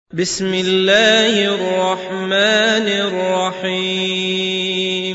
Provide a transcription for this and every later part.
بسم الله الرحمن الرحيم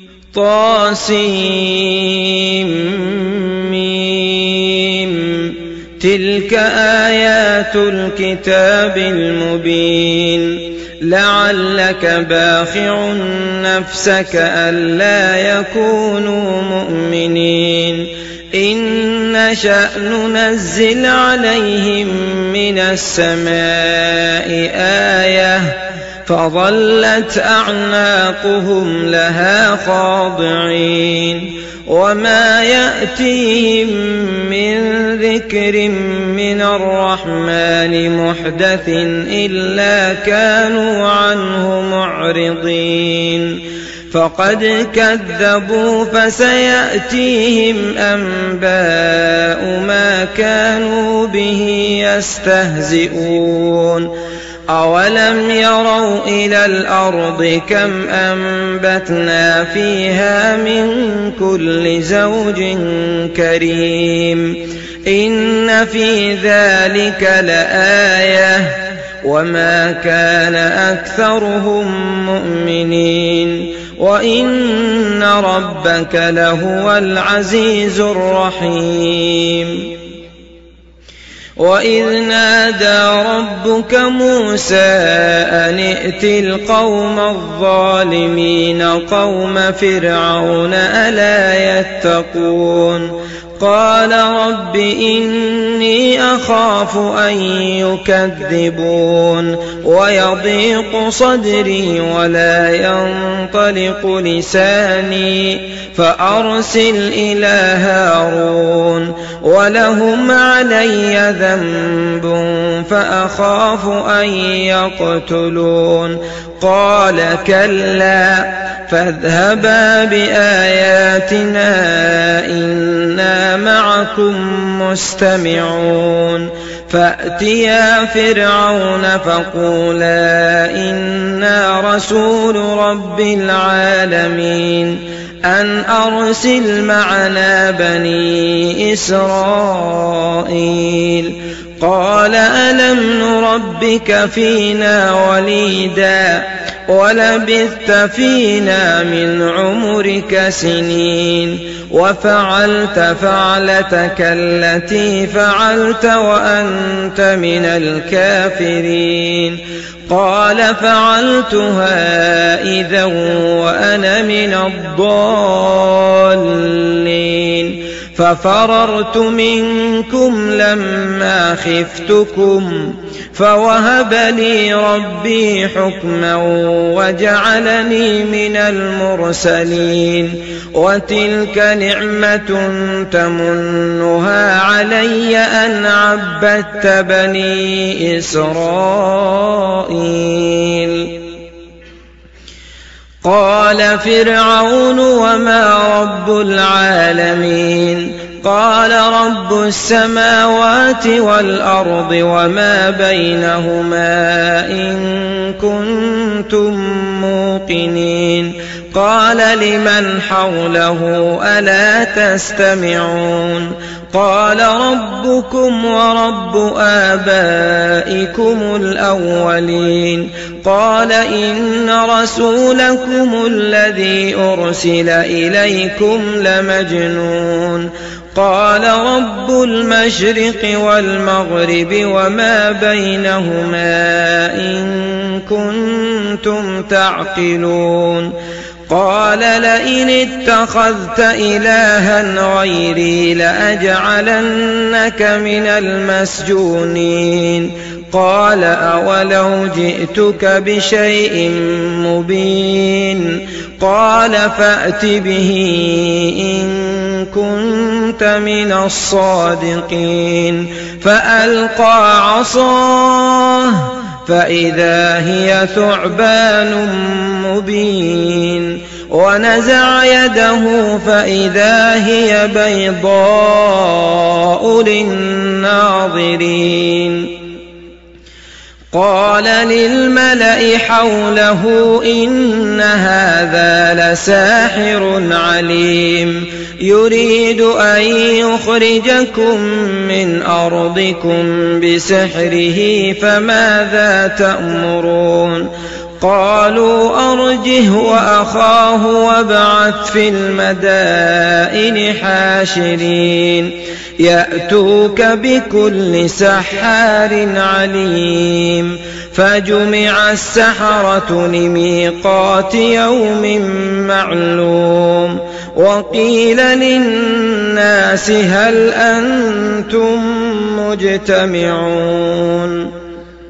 طاسيم تلك آيات الكتاب المبين لعلك باخع نفسك ألا يكونوا مؤمنين إن نشأ ننزل عليهم من السماء آية فظلت أعناقهم لها خاضعين وما يأتيهم من ذكر من الرحمن محدث إلا كانوا عنه معرضين فقد كذبوا فسيأتيهم أنباء ما كانوا به يستهزئون أولم يروا إلى الأرض كم أنبتنا فيها من كل زوج كريم إن في ذلك لآية وما كان أكثرهم مؤمنين وإن ربك لهو العزيز الرحيم وإذ نادى ربك موسى أن ائت القوم الظالمين قوم فرعون ألا يتقون قال رب إني أخاف أن يكذبون ويضيق صدري ولا ينطلق لساني فأرسل إلى هارون ولهم علي ذنب فأخاف أن يقتلون قال كلا فاذهبا بآياتنا إنا معكم مستمعون فأتيا فرعون فقولا إنا رسول رب العالمين أن أرسل معنا بني إسرائيل قال ألم نربك فينا وليدا ولبثت فينا من عمرك سنين وفعلت فعلتك التي فعلت وأنت من الكافرين قال فعلتها إذا وأنا من الضالين ففررت منكم لما خفتكم فوهب لي ربي حكما وجعلني من المرسلين وتلك نعمة تمنها علي أن عبدت بني إسرائيل قال فرعون وما رب العالمين قال رب السماوات والأرض وما بينهما إن كنتم موقنين قال لمن حوله ألا تستمعون قال ربكم ورب آبائكم الأولين قال إن رسولكم الذي أرسل إليكم لمجنون قال رب المشرق والمغرب وما بينهما إن كنتم تعقلون قال لئن اتخذت إلها غيري لأجعلنك من المسجونين قال أولو جئتك بشيء مبين قال فأت به إن كنت من الصادقين فألقى عصاه فإذا هي ثعبان مبين ونزع يده فإذا هي بيضاء للناظرين قال للملأ حوله إن هذا لساحر عليم يريد أن يخرجكم من أرضكم بسحره فماذا تأمرون قالوا أرجه وأخاه وابعث في المدائن حاشرين يأتوك بكل سحار عليم فجمع السحرة لميقات يوم معلوم وقيل للناس هل أنتم مجتمعون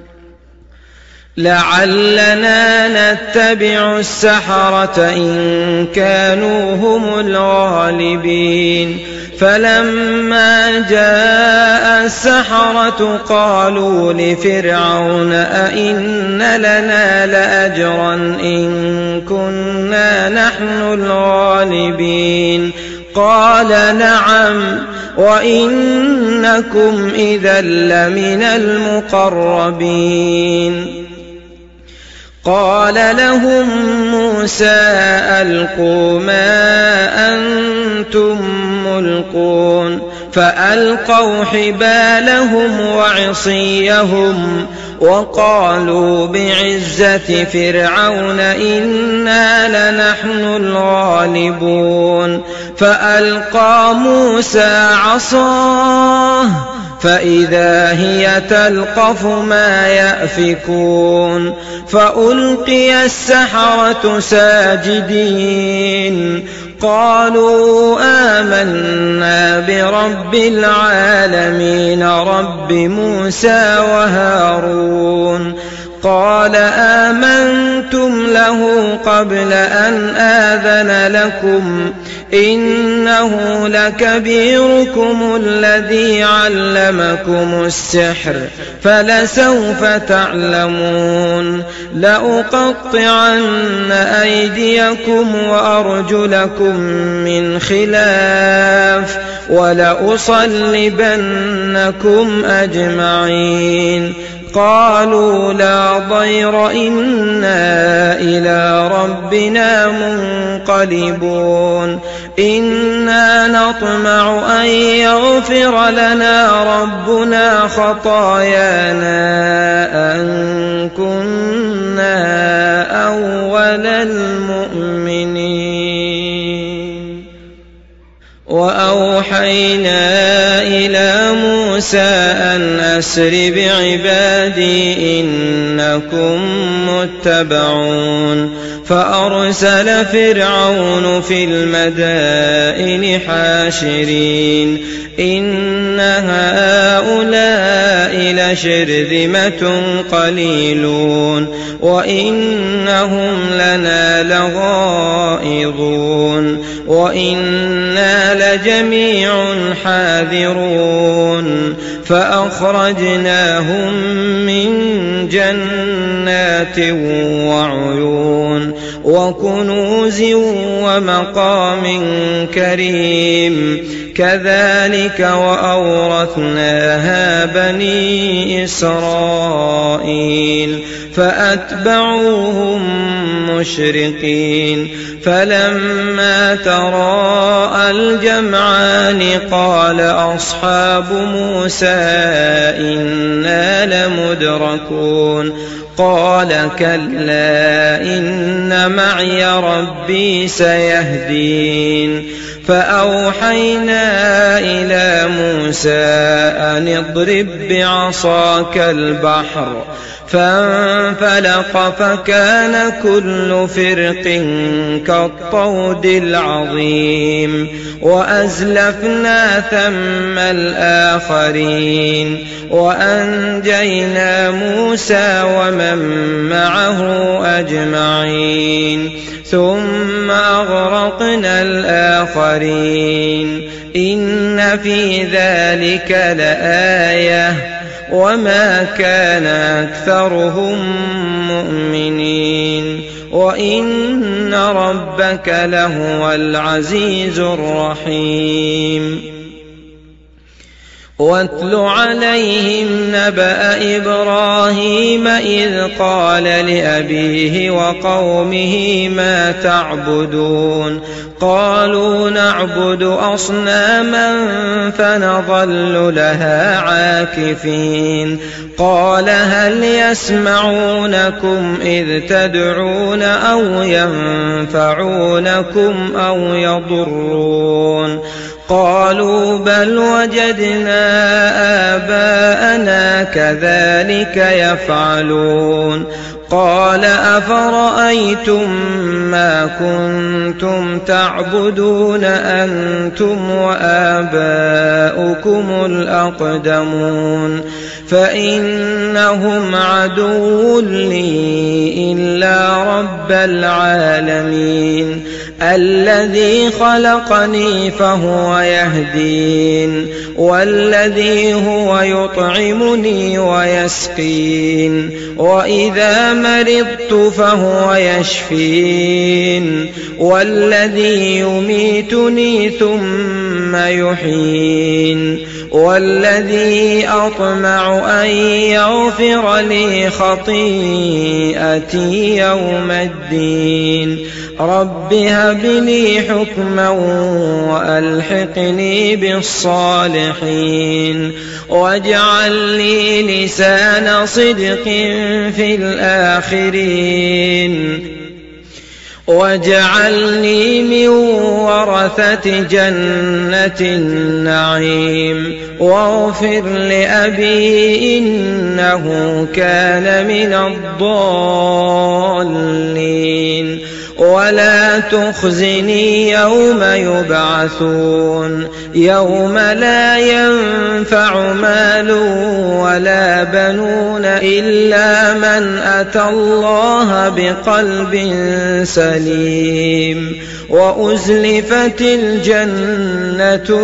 لعلنا نتبع السحرة إن كانوا هم الغالبين فلما جاء السحرة قالوا لفرعون أئن لنا لأجرا إن كنا نحن الغالبين قال نعم وإنكم إذا لمن المقربين قال لهم موسى ألقوا ما أنتم ملقون فألقوا حبالهم وعصيهم وقالوا بعزة فرعون إنا لنحن الغالبون فألقى موسى عصاه فإذا هي تلقف ما يأفكون فألقي السحرة ساجدين قالوا آمنا برب العالمين رب موسى وهارون قال آمنتم له قبل أن آذن لكم إنه لكبيركم الذي علمكم السحر فلسوف تعلمون لأقطعن أيديكم وأرجلكم من خلاف ولأصلبنكم أجمعين قالوا لا ضير إنا إلى ربنا منقلبون إنا نطمع أن يغفر لنا ربنا خطايانا أن كنا أول المؤمنين وأوحينا إلى موسى أن أسر بعبادي إنكم متبعون فأرسل فرعون في المدائن حاشرين إن هؤلاء لشرذمة قليلون وإنهم لنا لغائظون وإنا لجميع حاذرون فأخرجناهم من جنات وعيون وكنوز ومقام كريم كذلك وأورثناها بني إسرائيل فأتبعوهم مشرقين فلما تراءى الجمعان قال أصحاب موسى إنا لمدركون قال كلا إن معي ربي سيهدين فأوحينا إلى موسى أن اضرب بعصاك البحر فانفلق فكان كل فرق كالطود العظيم وأزلفنا ثم الآخرين وأنجينا موسى ومن معه أجمعين ثم أغرقنا الآخرين إن في ذلك لآية وما كان أكثرهم مؤمنين وإن ربك لهو العزيز الرحيم واتل عليهم نبأ إبراهيم إذ قال لأبيه وقومه ما تعبدون قالوا نعبد أصناما فنظل لها عاكفين قال هل يسمعونكم إذ تدعون أو ينفعونكم أو يضرون قالوا بل وجدنا آباءنا كذلك يفعلون قال أفرأيتم ما كنتم تعبدون أنتم وآباؤكم الأقدمون فإنهم عدو لي إلا رب العالمين الذي خلقني فهو يهدين والذي هو يطعمني ويسقين وإذا مرضت فهو يشفين والذي يميتني ثم يحيين والذي أطمع أن يغفر لي خطيئتي يوم الدين رب هب لي حكما وألحقني بالصالحين واجعل لي لسان صدق في الآخرين واجعلني من ورثة جنة النعيم واغفر لأبي إنه كان من الضالين ولا تخزني يوم يبعثون يوم لا ينفع مال ولا بنون إلا من أتى الله بقلب سليم وأزلفت الجنة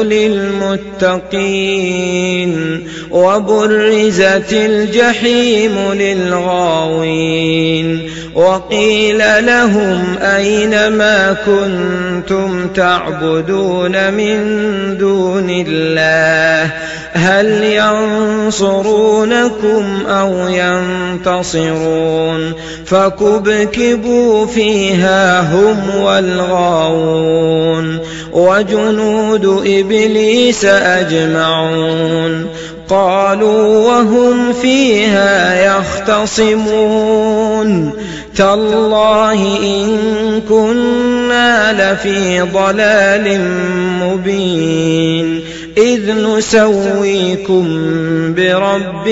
للمتقين وبرزت الجحيم للغاوين وقيل لهم أين ما كنتم تعبدون من دون الله هل ينصرونكم أو ينتصرون فكبكبوا فيها هم والغاوون وجنود إبليس أجمعون قالوا وهم فيها يختصمون تالله إن كنا لفي ضلال مبين إذ نسويكم برب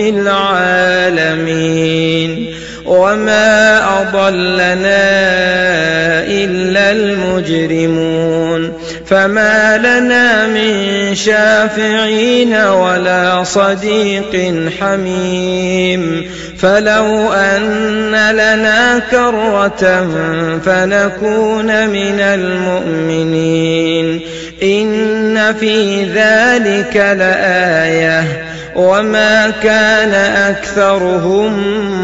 العالمين وما أضلنا إلا المجرمون فما لنا من شافعين ولا صديق حميم فلو أن لنا كرة فنكون من المؤمنين إن في ذلك لآية وما كان أكثرهم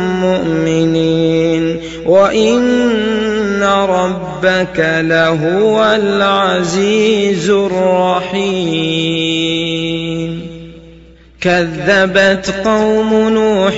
مؤمنين وإن ربك لهو العزيز الرحيم كذبت قوم نوح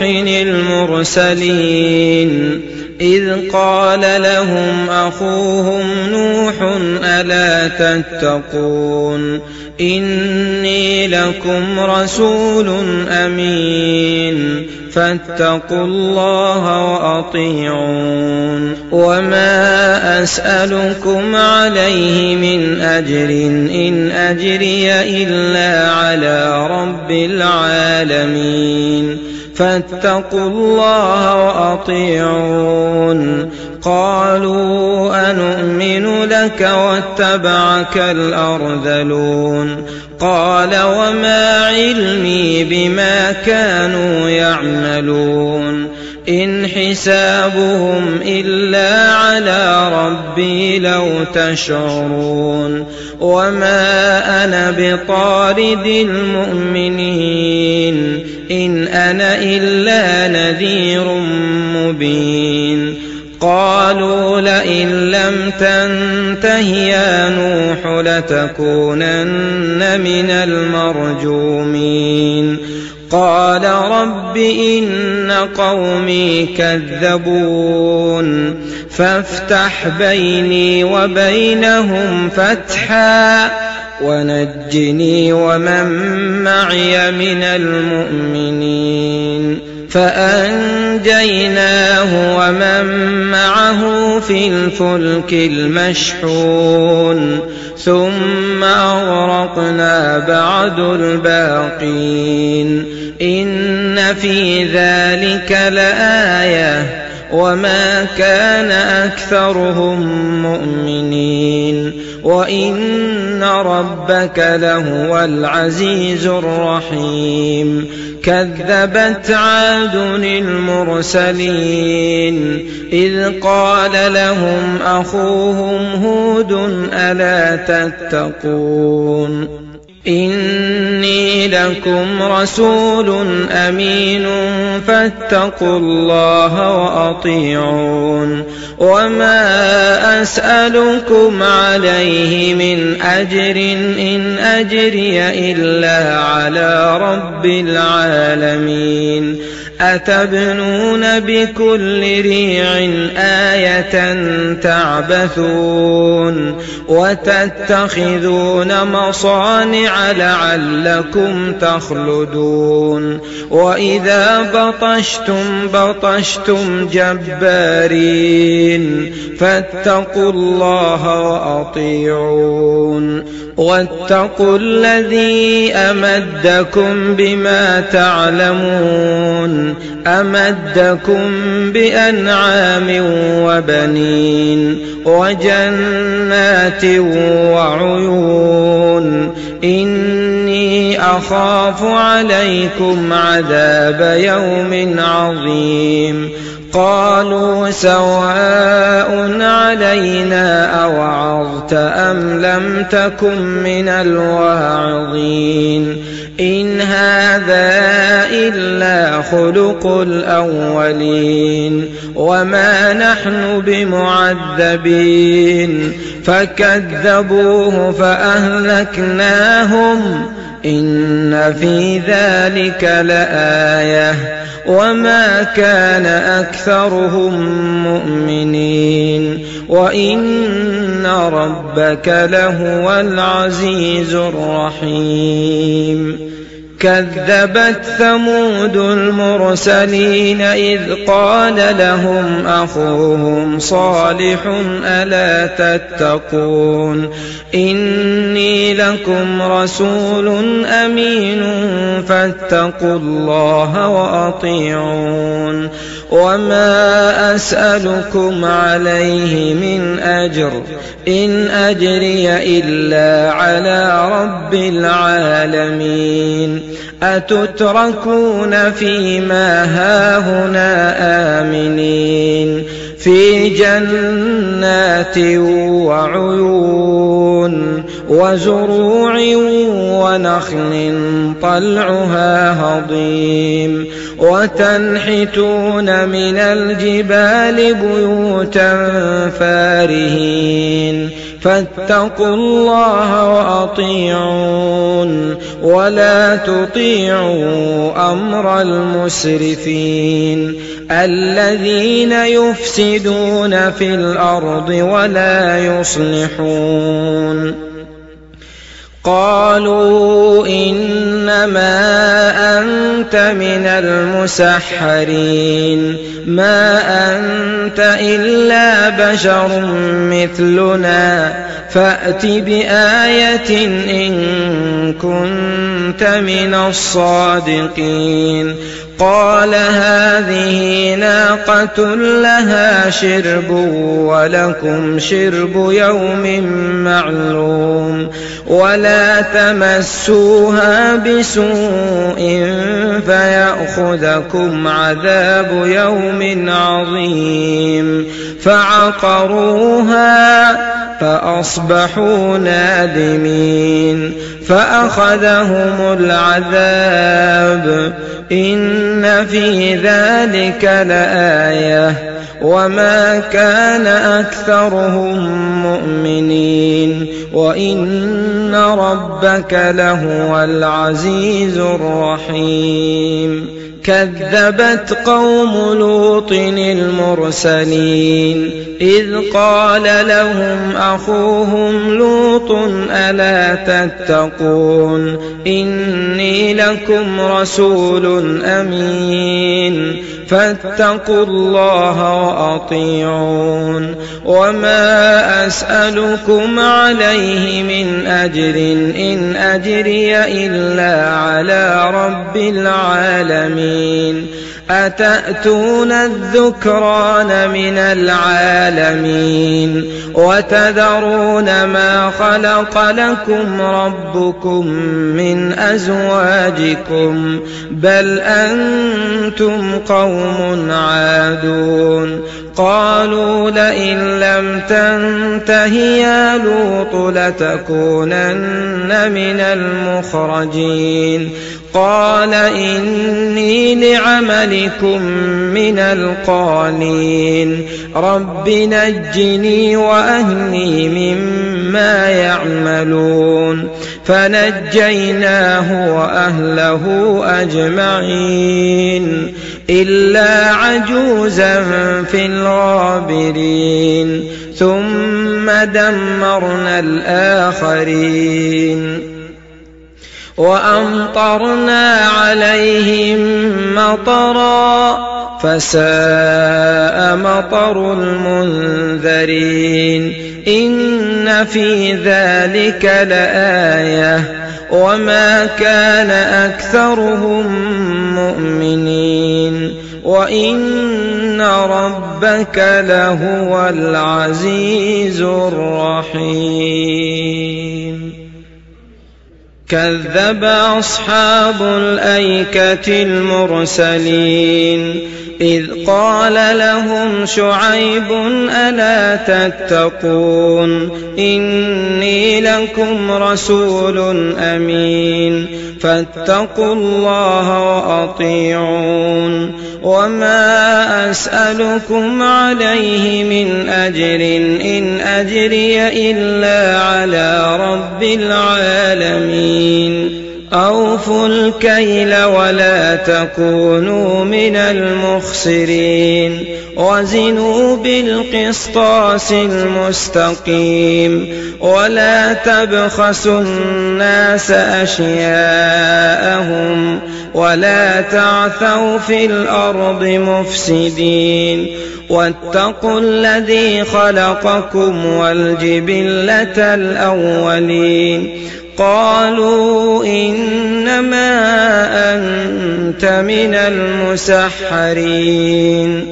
المرسلين إذ قال لهم أخوهم نوح ألا تتقون إني لكم رسول أمين فاتقوا الله وأطيعون وما أسألكم عليه من أجر إن أجري إلا على رب العالمين فاتقوا الله وأطيعون قالوا أنؤمن لك واتبعك الأرذلون قال وما علمي بما كانوا يعملون إن حسابهم إلا على ربي لو تشعرون وما أنا بطارد المؤمنين إن أنا إلا نذير مبين قالوا لئن لم تنته يا نوح لتكونن من المرجومين قال رب إن قومي كذبون فافتح بيني وبينهم فتحا ونجني ومن معي من المؤمنين فأنجيناه ومن معه في الفلك المشحون ثم أغرقنا بعد الباقين إن في ذلك لآية وما كان أكثرهم مؤمنين وإن ربك لهو العزيز الرحيم كذبت عاد المرسلين إذ قال لهم أخوهم هود ألا تتقون إني لكم رسول أمين فاتقوا الله وأطيعون وما أسألكم عليه من أجر إن أجري إلا على رب العالمين أتبنون بكل ريع آية تعبثون وتتخذون مصانع لعلكم تخلدون وإذا بطشتم جبارين فاتقوا الله وأطيعون واتقوا الذي أمدكم بما تعلمون أمدكم بأنعام وبنين وجنات وعيون إني أخاف عليكم عذاب يوم عظيم قالوا سواء علينا أوعظت أم لم تكن من الواعظين إن هذا إلا خلق الأولين وما نحن بمعذبين فكذبوه فأهلكناهم إن في ذلك لآية وما كان أكثرهم مؤمنين وإن ربك لهو العزيز الرحيم كذبت ثمود المرسلين إذ قال لهم أخوهم صالح ألا تتقون إني لكم رسول أمين فاتقوا الله وأطيعون وما أسألكم عليه من أجر إن أجري إلا على رب العالمين أتتركون فيما هاهنا آمنين في جنات وعيون وزروع ونخل طلعها هضيم وتنحتون من الجبال بيوتا فارهين فاتقوا الله وأطيعون ولا تطيعوا أمر المسرفين الذين يفسدون في الأرض ولا يصلحون قالوا إنما أنت من المسحرين ما أنت إلا بشر مثلنا فأت بآية إن كنت من الصادقين قال هذه ناقة لها شرب ولكم شرب يوم معلوم ولا تمسوها بسوء فيأخذكم عذاب يوم عظيم فعقروها فأصبحوا نادمين فأخذهم العذاب إن في ذلك لآية وما كان أكثرهم مؤمنين وإن ربك لهو العزيز الرحيم كذبت قوم لوط المرسلين إذ قال لهم أخوهم لوط ألا تتقون إني لكم رسول أمين فاتقوا الله وأطيعون وما أسألكم عليه من أجر إن أجري إلا على رب العالمين أتأتون الذكران من العالمين وتذرون ما خلق لكم ربكم من أزواجكم بل أنتم قوم عادون قالوا لئن لم تنته يا لوط لتكونن من المخرجين قال إني لعملكم من القالين رب نجني وأهلي مما يعملون فنجيناه وأهله أجمعين إلا عجوزا في الغابرين ثم دمرنا الآخرين وأمطرنا عليهم مطرا فساء مطر المنذرين إن في ذلك لآية وما كان أكثرهم مؤمنين وإن ربك لهو العزيز الرحيم كذب أصحاب الأيكة المرسلين إذ قال لهم شعيب ألا تتقون إني لكم رسول أمين فاتقوا الله وأطيعون وما أسألكم عليه من أجر إن أجري إلا على رب العالمين أوفوا الكيل ولا تكونوا من المخسرين وزنوا بالقسطاس المستقيم ولا تبخسوا الناس أشياءهم ولا تعثوا في الأرض مفسدين واتقوا الذي خلقكم والجبلة الأولين قالوا إنما أنت من المسحرين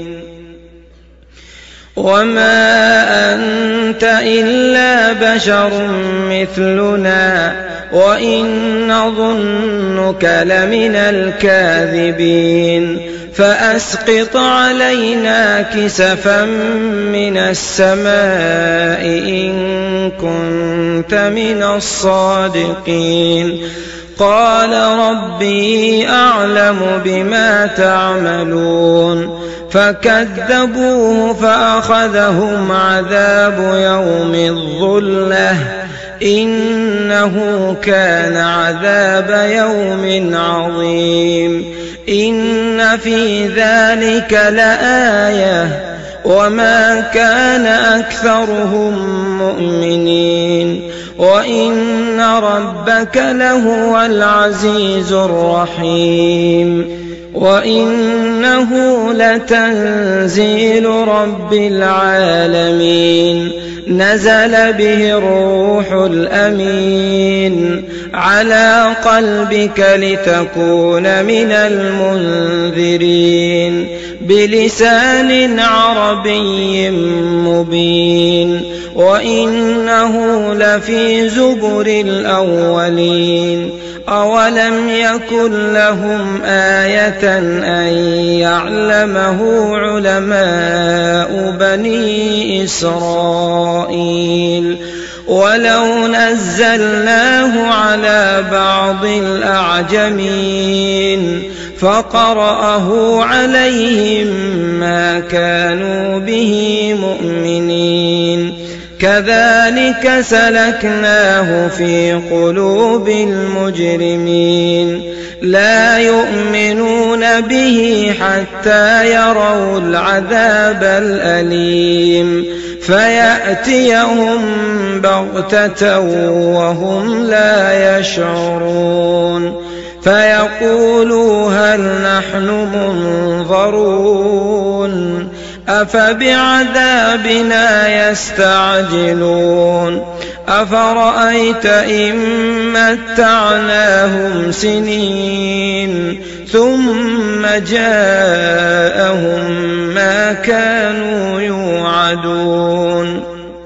وما أنت إلا بشر مثلنا وإن نظنك لمن الكاذبين فأسقط علينا كسفا من السماء إن كنت من الصادقين قال ربي أعلم بما تعملون فكذبوه فأخذهم عذاب يوم الظلة إنه كان عذاب يوم عظيم إن في ذلك لآية وما كان أكثرهم مؤمنين وإن ربك لهو العزيز الرحيم وإنه لتنزيل رب العالمين نزل به الروح الأمين على قلبك لتكون من المنذرين بلسان عربي مبين وإنه لفي زبر الأولين أولم يكن لهم آية أن يعلمه علماء بني إسرائيل ولو نزلناه على بعض الأعجمين فقرأه عليهم ما كانوا به مؤمنين كذلك سلكناه في قلوب المجرمين لا يؤمنون به حتى يروا العذاب الأليم فيأتيهم بغتة وهم لا يشعرون فيقولوا هل نحن منظرون أفبعذابنا يستعجلون أفرأيت إن متعناهم سنين ثم جاءهم ما كانوا يوعدون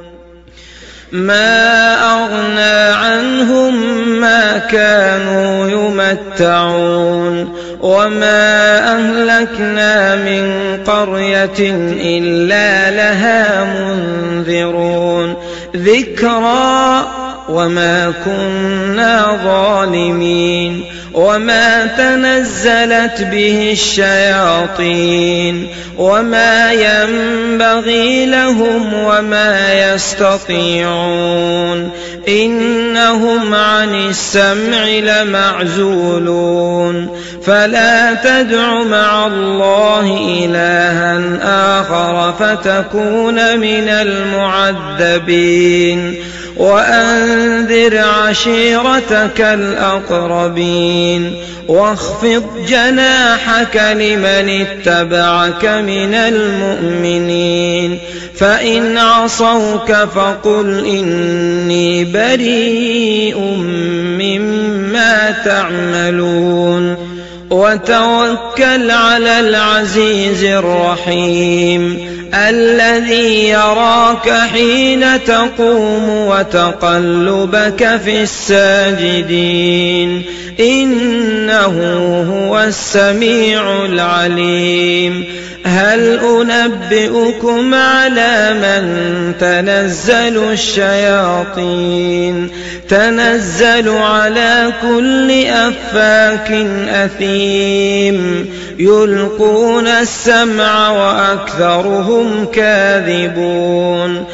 ما أغنى عنهم ما كانوا يمتعون وما أهلكنا من قرية إلا لها منذرون ذكرى وما كنا ظالمين وما تنزلت به الشياطين وما ينبغي لهم وما يستطيعون إنهم عن السمع لمعزولون فلا تدع مع الله إلها آخر فتكون من المعذبين وأنذر عشيرتك الأقربين واخفض جناحك لمن اتبعك من المؤمنين فإن عصوك فقل إني بريء مما تعملون وتوكل على العزيز الرحيم الذي يراك حين تقوم وتقلبك في الساجدين إنه هو السميع العليم هل أنبئكم على من تنزل الشياطين تنزل على كل أفاك أثيم يلقون السمع وأكثرهم كاذبون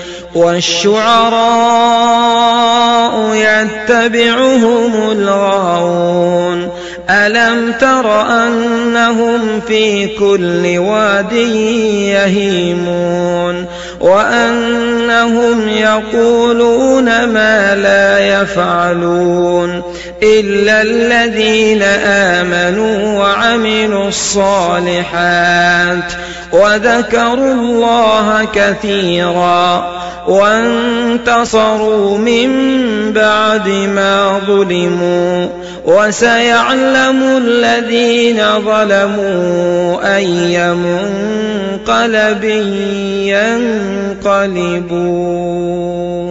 والشعراء يتبعهم الغاوون ألم تر أنهم في كل واد يهيمون وأنهم يقولون ما لا يفعلون إلا الذين آمنوا وعملوا الصالحات وذكروا الله كثيرا وانتصروا من بعد ما ظلموا وسيعلم الذين ظلموا أي منقلب ينقلبون.